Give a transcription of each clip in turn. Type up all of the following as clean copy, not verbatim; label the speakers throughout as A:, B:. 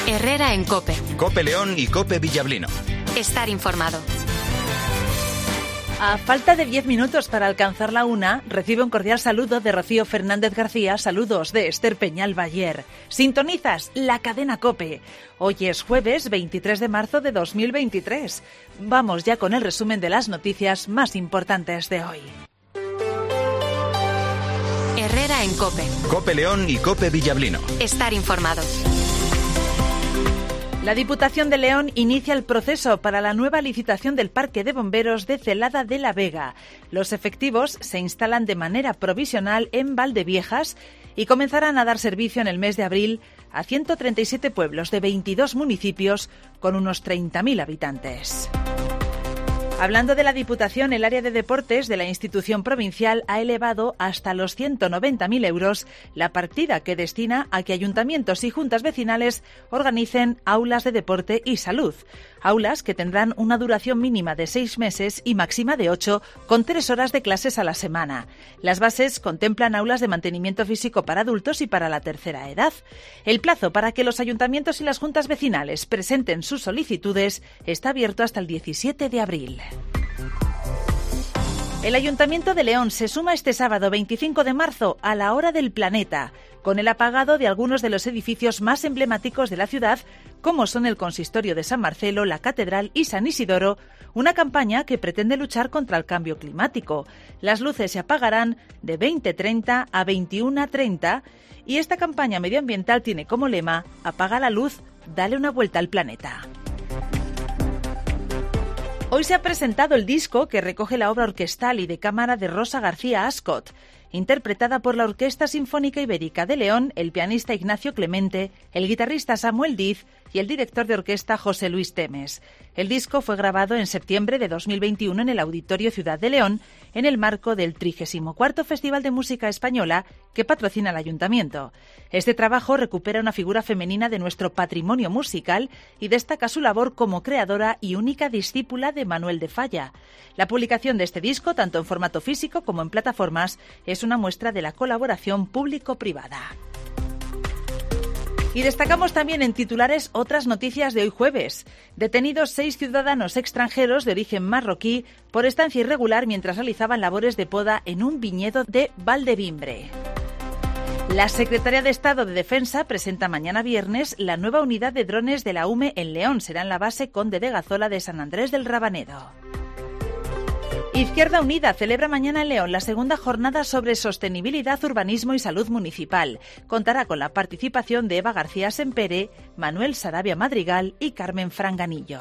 A: Herrera en COPE.
B: COPE León y COPE Villablino.
A: Estar informado.
C: A falta de 10 minutos para alcanzar la 1, recibe un cordial saludo de Rocío Fernández García, saludos de Esther Peñal Bayer. Sintonizas la cadena COPE. Hoy es jueves 23 de marzo de 2023. Vamos ya con el resumen de las noticias más importantes de hoy.
A: Herrera en COPE.
B: COPE León y COPE Villablino.
A: Estar informado.
C: La Diputación de León inicia el proceso para la nueva licitación del Parque de Bomberos de Celada de la Vega. Los efectivos se instalan de manera provisional en Valdeviejas y comenzarán a dar servicio en el mes de abril a 137 pueblos de 22 municipios con unos 30.000 habitantes. Hablando de la Diputación, el área de deportes de la institución provincial ha elevado hasta los 190.000 euros la partida que destina a que ayuntamientos y juntas vecinales organicen aulas de deporte y salud. Aulas que tendrán una duración mínima de 6 meses y máxima de 8, con 3 horas de clases a la semana. Las bases contemplan aulas de mantenimiento físico para adultos y para la tercera edad. El plazo para que los ayuntamientos y las juntas vecinales presenten sus solicitudes está abierto hasta el 17 de abril. El Ayuntamiento de León se suma este sábado 25 de marzo a la Hora del Planeta, con el apagado de algunos de los edificios más emblemáticos de la ciudad, como son el Consistorio de San Marcelo, la Catedral y San Isidoro, una campaña que pretende luchar contra el cambio climático. Las luces se apagarán de 20:30 a 21:30 y esta campaña medioambiental tiene como lema «Apaga la luz, dale una vuelta al planeta». Hoy se ha presentado el disco que recoge la obra orquestal y de cámara de Rosa García Ascot, interpretada por la Orquesta Sinfónica Ibérica de León, el pianista Ignacio Clemente, el guitarrista Samuel Diz y el director de orquesta José Luis Temes. El disco fue grabado en septiembre de 2021 en el Auditorio Ciudad de León, en el marco del 34º Festival de Música Española que patrocina el Ayuntamiento. Este trabajo recupera una figura femenina de nuestro patrimonio musical y destaca su labor como creadora y única discípula de Manuel de Falla. La publicación de este disco, tanto en formato físico como en plataformas, es una muestra de la colaboración público-privada. Y destacamos también en titulares otras noticias de hoy jueves. Detenidos 6 ciudadanos extranjeros de origen marroquí por estancia irregular mientras realizaban labores de poda en un viñedo de Valdevimbre. La Secretaría de Estado de Defensa presenta mañana viernes la nueva unidad de drones de la UME en León. Será en la base Conde de Gazola de San Andrés del Rabanedo. Izquierda Unida celebra mañana en León la segunda jornada sobre sostenibilidad, urbanismo y salud municipal. Contará con la participación de Eva García Sempere, Manuel Sarabia Madrigal y Carmen Franganillo.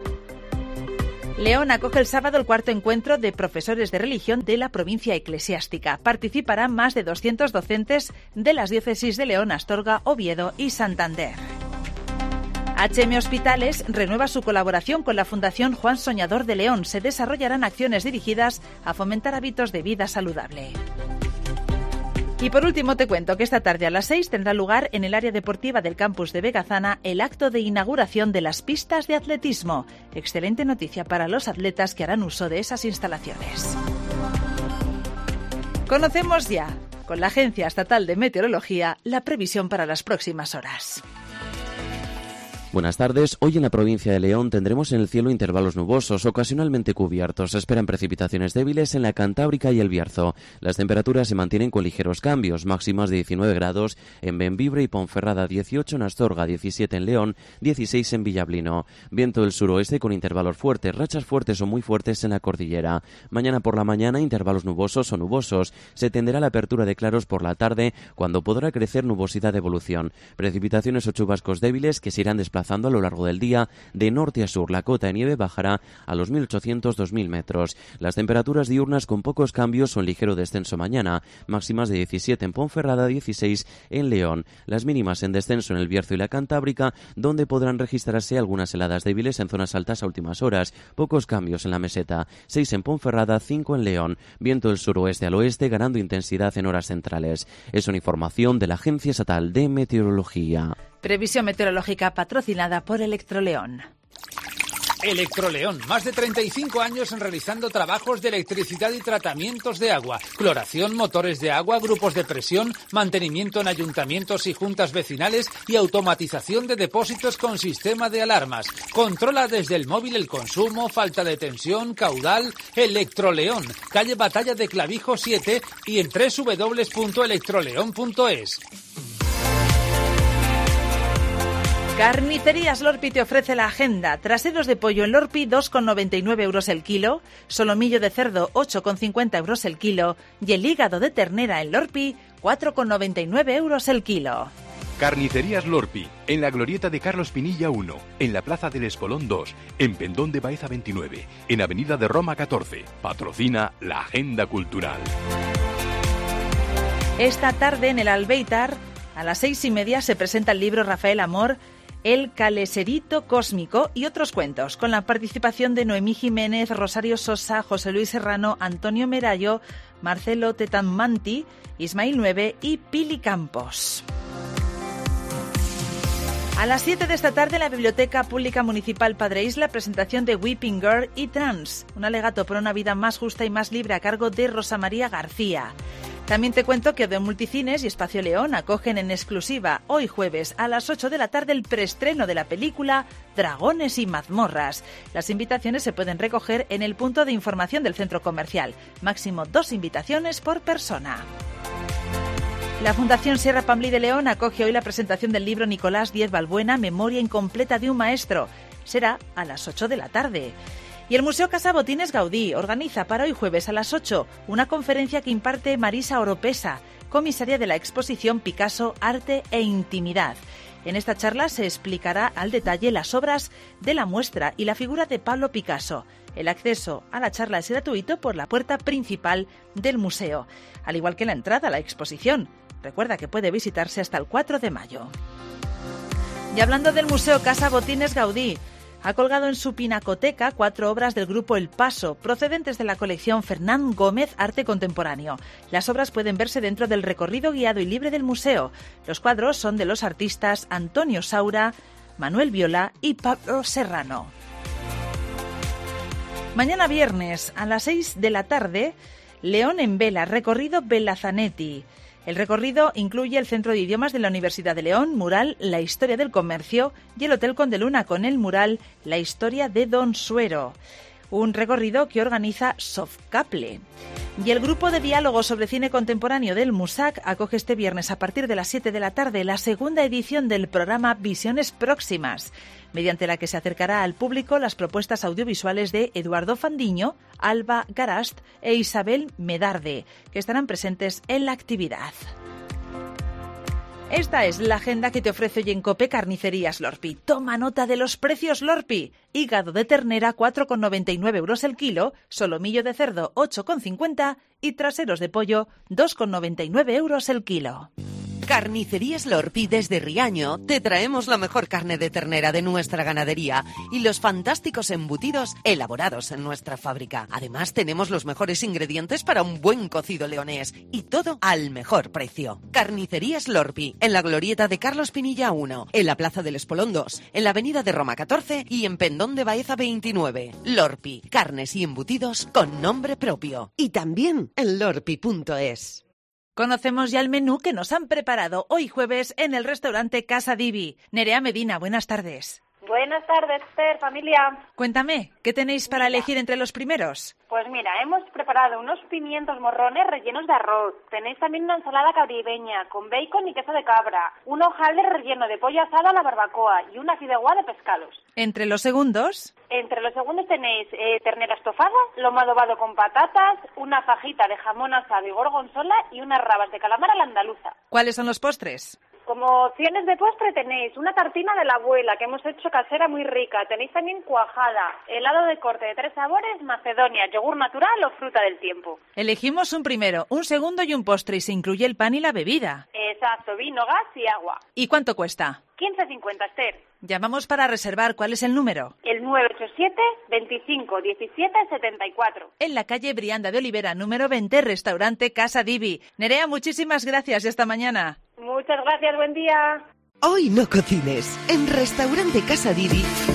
C: León acoge el sábado el 4º encuentro de profesores de religión de la provincia eclesiástica. Participarán más de 200 docentes de las diócesis de León, Astorga, Oviedo y Santander. HM Hospitales renueva su colaboración con la Fundación Juan Soñador de León. Se desarrollarán acciones dirigidas a fomentar hábitos de vida saludable. Y por último te cuento que esta tarde a las 6 tendrá lugar en el área deportiva del campus de Vegazana el acto de inauguración de las pistas de atletismo. Excelente noticia para los atletas que harán uso de esas instalaciones. Conocemos ya, con la Agencia Estatal de Meteorología, la previsión para las próximas horas.
D: Buenas tardes. Hoy en la provincia de León tendremos en el cielo intervalos nubosos, ocasionalmente cubiertos. Se esperan precipitaciones débiles en la Cantábrica y el Bierzo. Las temperaturas se mantienen con ligeros cambios, máximas de 19 grados en Bembibre y Ponferrada, 18 en Astorga, 17 en León, 16 en Villablino. Viento del suroeste con intervalos fuertes, rachas fuertes o muy fuertes en la cordillera. Mañana por la mañana intervalos nubosos o nubosos. Se tenderá la apertura de claros por la tarde, cuando podrá crecer nubosidad de evolución. Precipitaciones o chubascos débiles que se irán desplazando a lo largo del día de norte a sur. La cota de nieve bajará a los 1.800-2.000 metros. Las temperaturas diurnas con pocos cambios o en ligero descenso mañana. Máximas de 17 en Ponferrada, 16 en León. Las mínimas en descenso en el Bierzo y la Cantábrica, donde podrán registrarse algunas heladas débiles en zonas altas a últimas horas. Pocos cambios en la meseta. 6 en Ponferrada, 5 en León. Viento del suroeste al oeste, ganando intensidad en horas centrales. Es una información de la Agencia Estatal de Meteorología.
C: Previsión meteorológica patrocinada por Electroleón.
E: Electroleón, más de 35 años realizando trabajos de electricidad y tratamientos de agua, cloración, motores de agua, grupos de presión, mantenimiento en ayuntamientos y juntas vecinales y automatización de depósitos con sistema de alarmas. Controla desde el móvil el consumo, falta de tensión, caudal. Electroleón, calle Batalla de Clavijo 7 y en www.electroleón.es.
C: Carnicerías Lorpi te ofrece la agenda. Traseros de pollo en Lorpi, 2,99 euros el kilo. Solomillo de cerdo, 8,50 euros el kilo. Y el hígado de ternera en Lorpi, 4,99 euros el kilo.
F: Carnicerías Lorpi, en la glorieta de Carlos Pinilla 1, en la Plaza del Espolón 2, en Pendón de Baeza 29, en Avenida de Roma 14. Patrocina la Agenda Cultural.
C: Esta tarde en el Albéitar, a las 6:30, se presenta el libro Rafael Amor, El Caleserito Cósmico y otros cuentos, con la participación de Noemí Jiménez, Rosario Sosa, José Luis Serrano, Antonio Merayo, Marcelo Tetanmanti, Ismael 9 y Pili Campos. A las 7 de esta tarde en la Biblioteca Pública Municipal Padre Isla, presentación de Weeping Girl y Trans, un alegato por una vida más justa y más libre a cargo de Rosa María García. También te cuento que Odeón Multicines y Espacio León acogen en exclusiva hoy jueves a las 8 de la tarde el preestreno de la película Dragones y mazmorras. Las invitaciones se pueden recoger en el punto de información del centro comercial. Máximo 2 invitaciones por persona. La Fundación Sierra Pamblí de León acoge hoy la presentación del libro Nicolás Díez Balbuena, Memoria incompleta de un maestro. Será a las 8 de la tarde. Y el Museo Casa Botines Gaudí organiza para hoy jueves a las 8 una conferencia que imparte Marisa Oropesa, comisaria de la exposición Picasso, Arte e Intimidad. En esta charla se explicará al detalle las obras de la muestra y la figura de Pablo Picasso. El acceso a la charla es gratuito por la puerta principal del museo, al igual que la entrada a la exposición. Recuerda que puede visitarse hasta el 4 de mayo. Y hablando del Museo Casa Botines Gaudí, ha colgado en su pinacoteca 4 obras del grupo El Paso, procedentes de la colección Fernán Gómez Arte Contemporáneo. Las obras pueden verse dentro del recorrido guiado y libre del museo. Los cuadros son de los artistas Antonio Saura, Manuel Viola y Pablo Serrano. Mañana viernes a las 6 de la tarde, León en Vela, recorrido Belazanetti. El recorrido incluye el Centro de Idiomas de la Universidad de León, mural La Historia del Comercio y el Hotel Conde Luna con el mural La Historia de Don Suero. Un recorrido que organiza Softcaple. Y el grupo de diálogo sobre cine contemporáneo del MUSAC acoge este viernes a partir de las 7 de la tarde la segunda edición del programa Visiones Próximas, mediante la que se acercará al público las propuestas audiovisuales de Eduardo Fandiño, Alba Garast e Isabel Medarde, que estarán presentes en la actividad. Esta es la agenda que te ofrece hoy en COPE Carnicerías Lorpi. Toma nota de los precios Lorpi. Hígado de ternera, 4,99 euros el kilo, solomillo de cerdo, 8,50 y traseros de pollo, 2,99 euros el kilo.
G: Carnicerías Lorpi desde Riaño te traemos la mejor carne de ternera de nuestra ganadería y los fantásticos embutidos elaborados en nuestra fábrica. Además tenemos los mejores ingredientes para un buen cocido leonés y todo al mejor precio. Carnicerías Lorpi, en la glorieta de Carlos Pinilla 1, en la Plaza del Espolón 2, en la Avenida de Roma 14 y en Pendón de Baeza 29. Lorpi, carnes y embutidos con nombre propio. Y también en lorpi.es.
C: Conocemos ya el menú que nos han preparado hoy jueves en el restaurante Casa Divi. Nerea Medina, buenas tardes.
H: Buenas tardes, Esther, familia.
C: Cuéntame, ¿qué tenéis para elegir entre los primeros?
H: Pues mira, hemos preparado unos pimientos morrones rellenos de arroz. Tenéis también una ensalada caribeña con bacon y queso de cabra, un hojaldre relleno de pollo asado a la barbacoa y una fideuá de pescados.
C: ¿Entre los segundos?
H: Entre los segundos tenéis ternera estofada, lomo adobado con patatas, una fajita de jamón asado y gorgonzola y unas rabas de calamar a la andaluza.
C: ¿Cuáles son los postres?
H: Como opciones de postre tenéis una tartina de la abuela que hemos hecho casera muy rica. Tenéis también cuajada, helado de corte de 3 sabores, macedonia, yogur natural o fruta del tiempo.
C: Elegimos un primero, un segundo y un postre y se incluye el pan y la bebida.
H: Exacto, vino, gas y agua.
C: ¿Y cuánto cuesta?
H: 15,50, Esther.
C: Llamamos para reservar. ¿Cuál es el número?
H: El 987 25 17 74.
C: En la calle Brianda de Olivera, número 20, restaurante Casa Divi. Nerea, muchísimas gracias y hasta mañana.
H: Muchas gracias, buen día.
G: Hoy no cocines. En Restaurante Casa Divi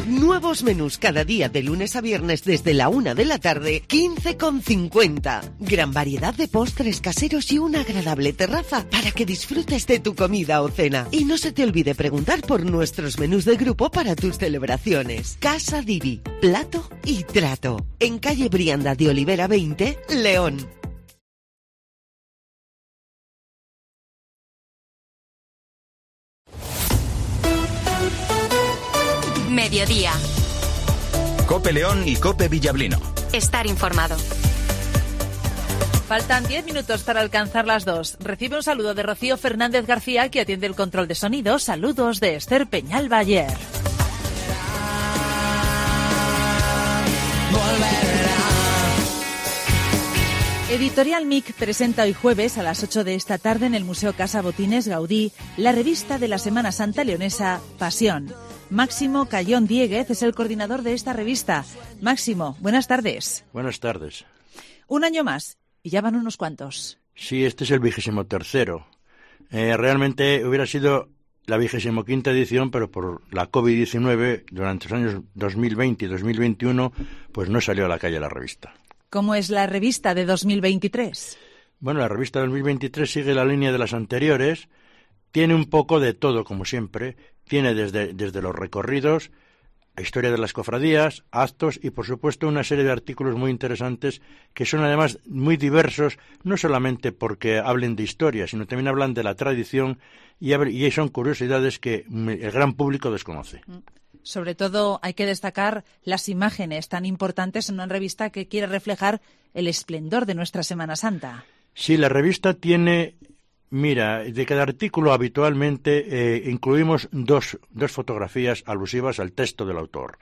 G: Nuevos menús cada día de lunes a viernes desde la 1 de la tarde, 15,50. Gran variedad de postres caseros y una agradable terraza para que disfrutes de tu comida o cena. Y no se te olvide preguntar por nuestros menús de grupo para tus celebraciones. Casa Divi, plato y trato. En calle Brianda de Olivera 20, León.
A: Mediodía.
B: Cope León y Cope Villablino.
A: Estar informado.
C: Faltan 10 minutos para alcanzar las 2. Recibe un saludo de Rocío Fernández García, que atiende el control de sonido. Saludos de Esther Peñalba-Ayer. Editorial MIC presenta hoy jueves a las 8 de esta tarde en el Museo Casa Botines Gaudí la revista de la Semana Santa leonesa Pasión. Máximo Cayón Diéguez es el coordinador de esta revista. Máximo, buenas tardes.
I: Buenas tardes.
C: Un año más, y ya van unos cuantos.
I: Sí, este es el 23º. Realmente hubiera sido la 25ª edición, pero por la COVID-19, durante los años 2020 y 2021, pues no salió a la calle la revista.
C: ¿Cómo es la revista de 2023?
I: Bueno, la revista 2023 sigue la línea de las anteriores. Tiene un poco de todo, como siempre. Tiene desde los recorridos, la historia de las cofradías, actos y, por supuesto, una serie de artículos muy interesantes que son, además, muy diversos, no solamente porque hablen de historia, sino también hablan de la tradición y son curiosidades que el gran público desconoce.
C: Sobre todo hay que destacar las imágenes tan importantes en una revista que quiere reflejar el esplendor de nuestra Semana Santa.
I: Sí, la revista tiene... Mira, de cada artículo habitualmente incluimos dos fotografías alusivas al texto del autor.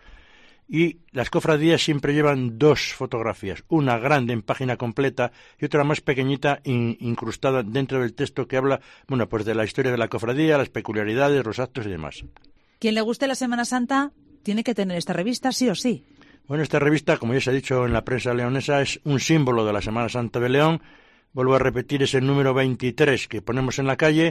I: Y las cofradías siempre llevan dos fotografías, una grande en página completa y otra más pequeñita incrustada dentro del texto que habla, bueno, pues de la historia de la cofradía, las peculiaridades, los actos y demás.
C: Quien le guste la Semana Santa tiene que tener esta revista sí o sí.
I: Bueno, esta revista, como ya se ha dicho en la prensa leonesa, es un símbolo de la Semana Santa de León. Vuelvo a repetir, es el número 23 que ponemos en la calle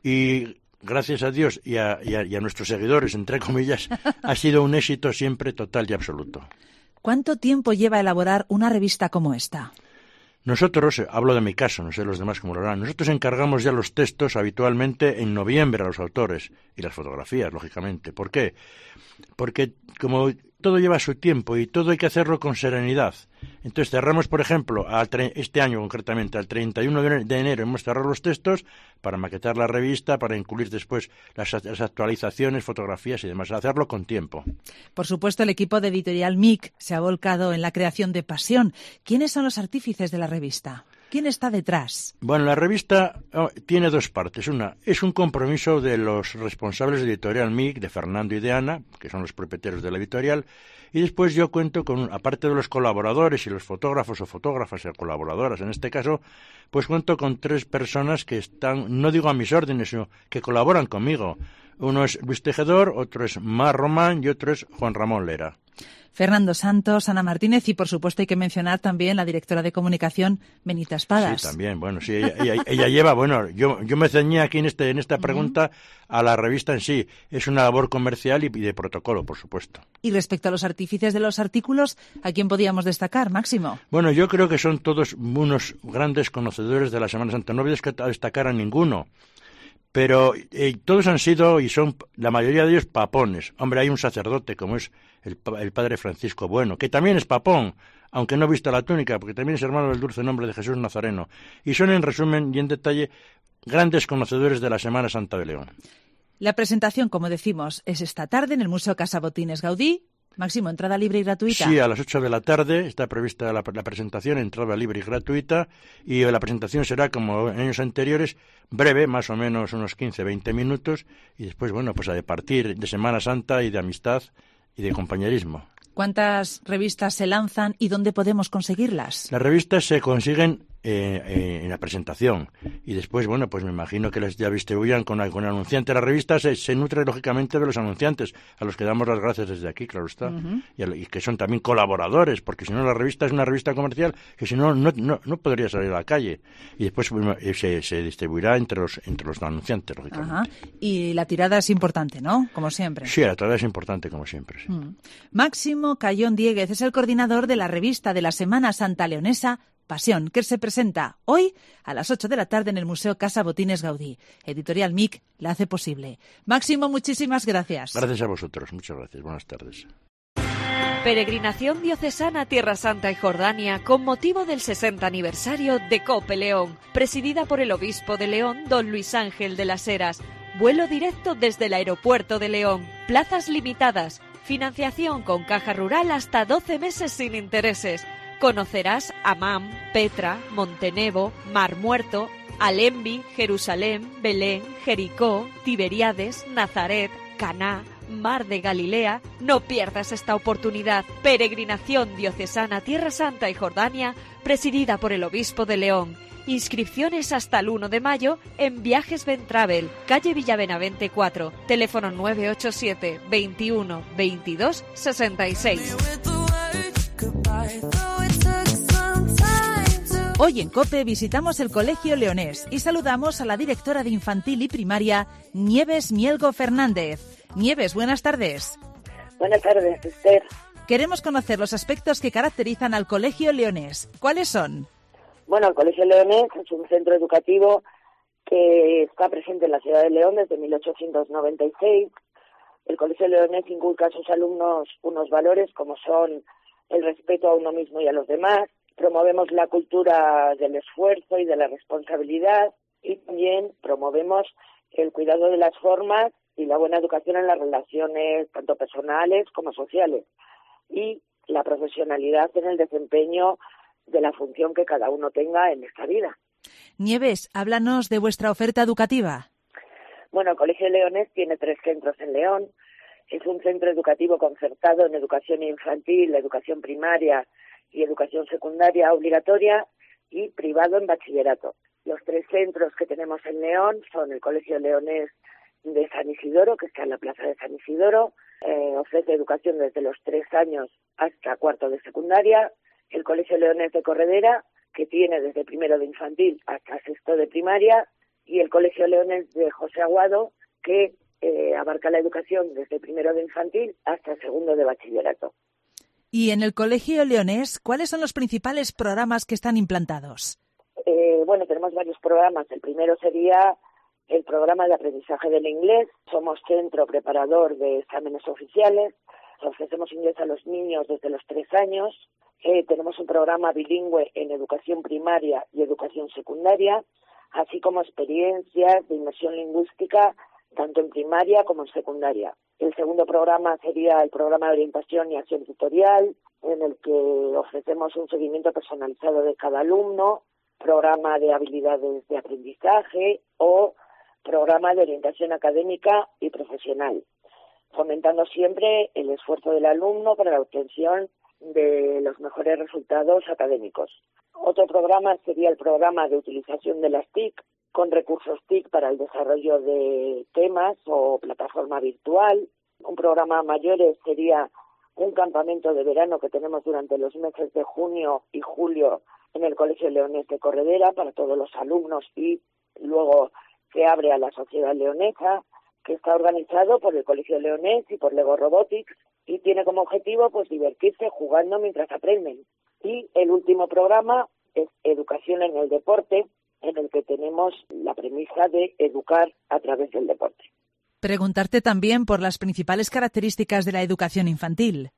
I: y, gracias a Dios y a nuestros seguidores, entre comillas, ha sido un éxito siempre total y absoluto.
C: ¿Cuánto tiempo lleva elaborar una revista como esta?
I: Nosotros, hablo de mi caso, no sé los demás cómo lo harán, nosotros encargamos ya los textos habitualmente en noviembre a los autores y las fotografías, lógicamente. ¿Por qué? Porque como todo lleva su tiempo y todo hay que hacerlo con serenidad. Entonces cerramos, por ejemplo, este año concretamente, al 31 de enero hemos cerrado los textos para maquetar la revista, para incluir después las actualizaciones, fotografías y demás, hacerlo con tiempo.
C: Por supuesto, el equipo de Editorial MIC se ha volcado en la creación de Pasión. ¿Quiénes son los artífices de la revista? ¿Quién está detrás?
I: Bueno, la revista tiene dos partes. Una es un compromiso de los responsables de Editorial MIC, de Fernando y de Ana, que son los propietarios de la editorial, y después yo cuento con, aparte de los colaboradores y los fotógrafos o fotógrafas o colaboradoras, en este caso, pues cuento con 3 personas que están, no digo a mis órdenes, sino que colaboran conmigo. Uno es Luis Tejedor, otro es Mar Román y otro es Juan Ramón Lera.
C: Fernando Santos, Ana Martínez y, por supuesto, hay que mencionar también la directora de comunicación, Benita Espadas.
I: Sí, también. Bueno, sí, ella lleva, bueno, yo me ceñía aquí en esta pregunta a la revista en sí. Es una labor comercial y de protocolo, por supuesto.
C: Y respecto a los artífices de los artículos, ¿a quién podíamos destacar, Máximo?
I: Bueno, yo creo que son todos unos grandes conocedores de la Semana Santa. No voy a destacar a ninguno. Pero todos han sido, y son la mayoría de ellos, papones. Hombre, hay un sacerdote como es el padre Francisco Bueno, que también es papón, aunque no vista la túnica, porque también es hermano del dulce nombre de Jesús Nazareno. Y son, en resumen y en detalle, grandes conocedores de la Semana Santa de León.
C: La presentación, como decimos, es esta tarde en el Museo Casa Botines Gaudí. Máximo, entrada libre y gratuita.
I: Sí, a las 8 de la tarde está prevista la presentación, entrada libre y gratuita, y la presentación será, como en años anteriores, breve, más o menos unos 15-20 minutos, y después, bueno, pues a partir de Semana Santa y de amistad y de compañerismo.
C: ¿Cuántas revistas se lanzan y dónde podemos conseguirlas?
I: Las revistas se consiguen en la presentación. Y después, bueno, pues me imagino que les ya distribuyan con el anunciante. La revista se nutre, lógicamente, de los anunciantes, a los que damos las gracias desde aquí, claro está. Y que son también colaboradores, porque si no la revista es una revista comercial que si no podría salir a la calle. Y después se distribuirá entre los anunciantes, lógicamente.
C: Ajá. Y la tirada es importante, ¿no? Como siempre.
I: Sí, la tirada es importante, como siempre. Sí.
C: Máximo Cayón Diéguez es el coordinador de la revista de la Semana Santa Leonesa Pasión, que se presenta hoy a las 8 de la tarde en el Museo Casa Botines Gaudí. Editorial MIC la hace posible. Máximo, muchísimas gracias.
I: Gracias a vosotros, muchas gracias. Buenas tardes.
J: Peregrinación diocesana Tierra Santa y Jordania con motivo del 60 aniversario de COPE León, presidida por el obispo de León, don Luis Ángel de las Heras. Vuelo directo desde el aeropuerto de León. Plazas limitadas. Financiación con caja rural hasta 12 meses sin intereses. Conocerás Amán, Petra, Montenevo, Mar Muerto, Alembi, Jerusalén, Belén, Jericó, Tiberíades, Nazaret, Caná, Mar de Galilea. No pierdas esta oportunidad. Peregrinación diocesana Tierra Santa y Jordania, presidida por el obispo de León. Inscripciones hasta el 1 de mayo en Viajes Ventravel, calle Villabenavente 4, teléfono 987 21 22 66.
C: Hoy en COPE visitamos el Colegio Leonés y saludamos a la directora de Infantil y Primaria, Nieves Mielgo Fernández. Nieves, buenas tardes.
K: Buenas tardes, Esther.
C: Queremos conocer los aspectos que caracterizan al Colegio Leonés. ¿Cuáles son?
K: Bueno, el Colegio Leonés es un centro educativo que está presente en la ciudad de León desde 1896. El Colegio Leonés inculca a sus alumnos unos valores como son el respeto a uno mismo y a los demás. Promovemos la cultura del esfuerzo y de la responsabilidad y también promovemos el cuidado de las formas y la buena educación en las relaciones tanto personales como sociales y la profesionalidad en el desempeño de la función que cada uno tenga en esta vida.
C: Nieves, háblanos de vuestra oferta educativa.
K: Bueno, el Colegio Leonés tiene 3 centros en León. Es un centro educativo concertado en educación infantil, educación primaria y educación secundaria obligatoria y privado en bachillerato. Los 3 centros que tenemos en León son el Colegio Leonés de San Isidoro, que está en la plaza de San Isidoro, ofrece educación desde los 3 años hasta 4º de secundaria, el Colegio Leonés de Corredera, que tiene desde 1º de infantil hasta 6º de primaria, y el Colegio Leonés de José Aguado, que abarca la educación desde 1º de infantil hasta 2º de bachillerato.
C: Y en el Colegio Leonés, ¿cuáles son los principales programas que están implantados?
K: Bueno, tenemos varios programas. El primero sería el programa de aprendizaje del inglés. Somos centro preparador de exámenes oficiales. Ofrecemos inglés a los niños desde los 3 años. Tenemos un programa bilingüe en educación primaria y educación secundaria, así como experiencias de inmersión lingüística tanto en primaria como en secundaria. El segundo programa sería el programa de orientación y acción tutorial, en el que ofrecemos un seguimiento personalizado de cada alumno, programa de habilidades de aprendizaje o programa de orientación académica y profesional, fomentando siempre el esfuerzo del alumno para la obtención de los mejores resultados académicos. Otro programa sería el programa de utilización de las TIC, con recursos TIC para el desarrollo de temas o plataforma virtual. Un programa mayores sería un campamento de verano que tenemos durante los meses de junio y julio en el Colegio Leonés de Corredera para todos los alumnos y luego se abre a la sociedad leonesa, que está organizado por el Colegio Leonés y por Lego Robotics y tiene como objetivo pues divertirse jugando mientras aprenden. Y el último programa es Educación en el Deporte, en el que tenemos la premisa de educar a través del deporte.
C: Preguntarte también por las principales características de la educación infantil.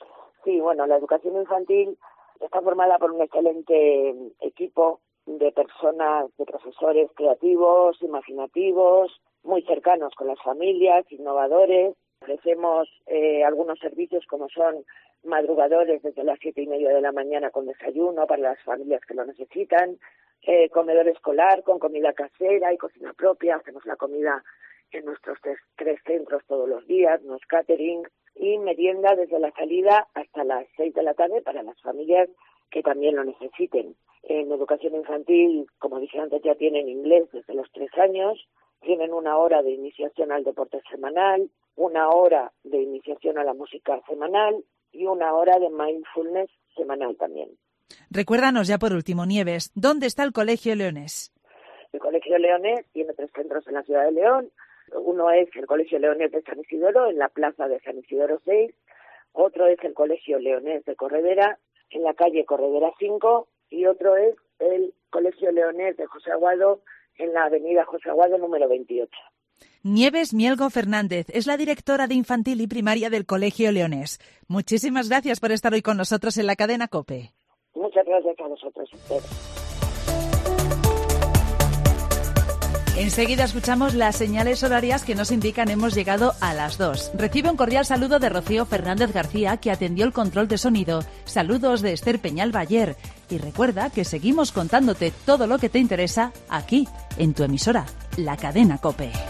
K: Sí, bueno, la educación infantil está formada por un excelente equipo de personas, de profesores creativos, imaginativos, muy cercanos con las familias, innovadores. Ofrecemos algunos servicios como son madrugadores desde las 7:30 de la mañana con desayuno para las familias que lo necesitan, comedor escolar con comida casera y cocina propia. Hacemos la comida en nuestros 3 centros todos los días, nos catering y merienda desde la salida hasta las 6 de la tarde para las familias que también lo necesiten. En educación infantil, como dije antes, ya tienen inglés desde los 3 años, tienen 1 hora de iniciación al deporte semanal, 1 hora de iniciación a la música semanal y 1 hora de mindfulness semanal también.
C: Recuérdanos ya por último, Nieves, ¿dónde está el Colegio Leonés?
K: El Colegio Leonés tiene 3 centros en la ciudad de León. Uno es el Colegio Leonés de San Isidoro, en la plaza de San Isidoro 6. Otro es el Colegio Leonés de Corredera, en la calle Corredera 5. Y otro es el Colegio Leonés de José Aguado, en la avenida José Aguado número 28.
C: Nieves Mielgo Fernández es la directora de infantil y primaria del Colegio Leonés. Muchísimas gracias por estar hoy con nosotros en la cadena COPE.
K: Muchas gracias a vosotros.
C: Enseguida escuchamos las señales horarias que nos indican hemos llegado a las 2. Recibe un cordial saludo de Rocío Fernández García, que atendió el control de sonido. Saludos de Esther Peñal Bayer. Y recuerda que seguimos contándote todo lo que te interesa aquí, en tu emisora, la cadena COPE.